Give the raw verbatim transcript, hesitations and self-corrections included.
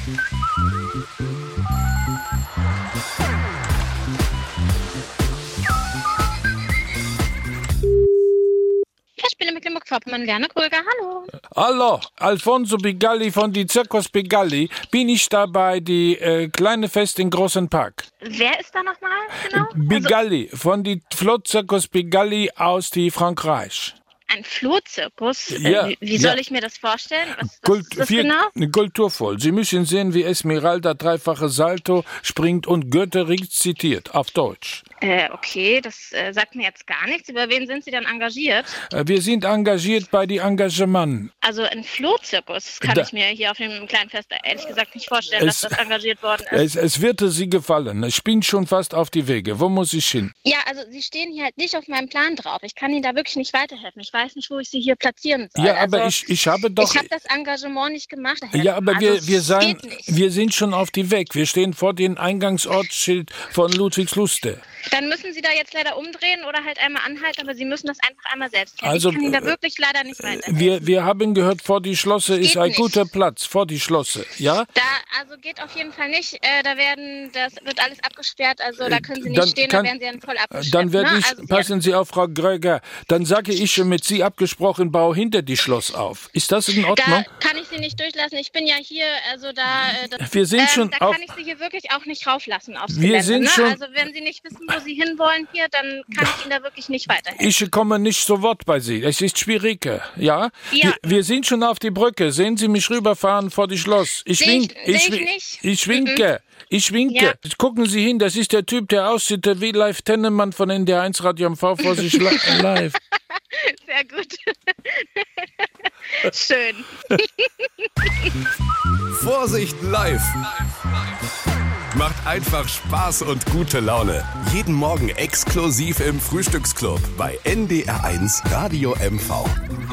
Ich bin mit Mecklenburg-Vorpommern, Werner Kröger, hallo. Hallo, Alfonso Bigalli von die Zirkus Bigalli. Bin ich da bei die äh, kleine Fest in Großen Park? Wer ist da nochmal genau? Bigalli, also, von die Flotzirkus Bigalli aus die Frankreich. Ein Flohzirkus? Ja, äh, wie soll ja. ich mir das vorstellen? Was, was Kult, ist das viel, genau? Kulturvoll. Sie müssen sehen, wie Esmeralda dreifache Salto springt und Goethe rezitiert, auf Deutsch. Äh, okay, das äh, sagt mir jetzt gar nichts. Über wen sind Sie denn engagiert? Äh, wir sind engagiert bei die Engagement. Also ein Flohzirkus, das kann Da- ich mir hier auf dem kleinen Fest ehrlich gesagt nicht vorstellen, Es- dass das engagiert worden ist. Es, es wird Sie gefallen. Ich bin schon fast auf die Wege. Wo muss ich hin? Ja, also Sie stehen hier halt nicht auf meinem Plan drauf. Ich kann Ihnen da wirklich nicht weiterhelfen. Ich weiß nicht, wo ich Sie hier platzieren soll. Ja, aber also, ich, ich habe doch... Ich habe das Engagement nicht gemacht. Ja, aber also, wir, wir, es sein, geht nicht. wir sind schon auf die Weg. Wir stehen vor dem Eingangsortsschild von Ludwigsluste. Dann müssen Sie da jetzt leider umdrehen oder halt einmal anhalten, aber Sie müssen das einfach einmal selbst kennen. Also, ich kann Ihnen da äh, wirklich leider nicht weiterhelfen. Wir, wir haben gehört, vor die Schlosse Das ist geht ein nicht. guter Platz. Vor die Schlosse, ja? Da, also geht auf jeden Fall nicht. Äh, da werden, das wird alles abgesperrt, also da können Sie nicht Dann stehen, kann- da werden Sie dann voll abgesperrt. Dann werde ne? ich, also, passen Sie auf, Frau Gröger, dann sage ich schon mit Sie abgesprochen, bau hinter die Schloss auf. Ist das in Da Ordnung? kann ich Sie nicht durchlassen. Ich bin ja hier, also da, äh, das, Wir sind ähm, schon da auf... kann ich Sie hier wirklich auch nicht rauflassen aufs Wir Gelände. sind ne? schon- Also wenn Sie nicht wissen, wo Sie hinwollen hier, dann kann ich Ihnen da wirklich nicht weiterhelfen. Ich komme nicht zu Wort bei Sie. Es ist schwierig, ja? Ja. Wir, wir sind schon auf die Brücke. Sehen Sie mich rüberfahren vor die Schloss. Ich, Seh wink, ich- seh ich wink- nicht. ich winke. Ich winke. Ja. Gucken Sie hin, das ist der Typ, der aussieht wie Live Tennemann von N D R eins Radio M V vor sich li- live. Sehr gut. Schön. Vorsicht live! Macht einfach Spaß und gute Laune. Jeden Morgen exklusiv im Frühstücksclub bei N D R eins Radio M V.